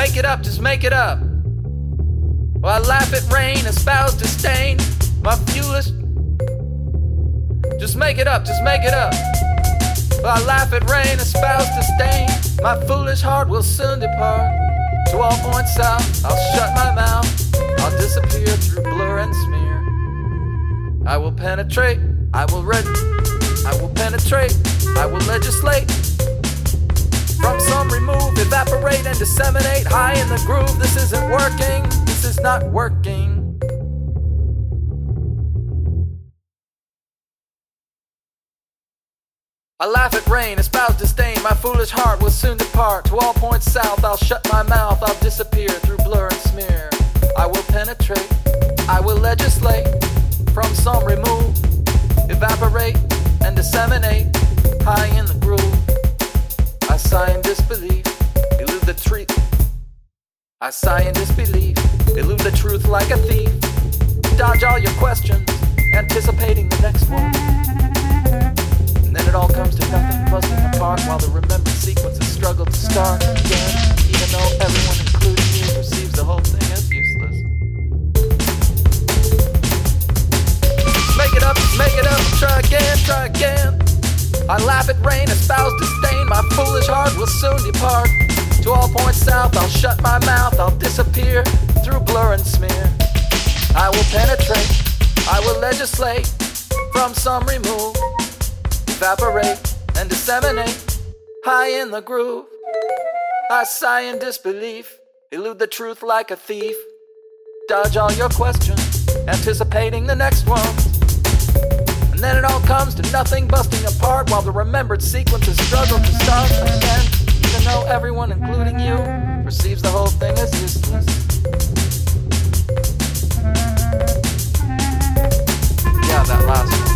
make it up, just make it up. Well, I laugh at rain, espouse disdain, my foolish. Just make it up, just make it up. Well, I laugh at rain, espouse disdain, my foolish heart will soon depart. To all points south, I'll shut my mouth, I'll disappear through blur and smear. I will penetrate, I will penetrate, I will legislate. From some remove, evaporate and disseminate. High in the groove, this isn't working, this is not working. I laugh at rain, espouse disdain, my foolish heart will soon depart. To all points south, I'll shut my mouth, I'll disappear through blur and smear. I will penetrate, I will legislate. From some remove, evaporate and disseminate. High in the groove, I sigh in disbelief, elude the truth. I sigh in disbelief, elude the truth like a thief. Dodge all your questions, anticipating the next one. And then it all comes to nothing, buzzing apart, while the remembered sequences struggle to start again, even though everyone, including you, perceives the whole thing as useless. Make it up, try again, try again. I laugh at rain, espouse disdain, my foolish heart will soon depart. To all points south, I'll shut my mouth, I'll disappear through blur and smear. I will penetrate, I will legislate. From some remove, evaporate and disseminate. High in the groove, I sigh in disbelief, elude the truth like a thief. Dodge all your questions, anticipating the next one. And then it all comes to nothing, busting apart, while the remembered sequences struggle to start again, even though everyone, including you, perceives the whole thing as useless. Yeah, that last one.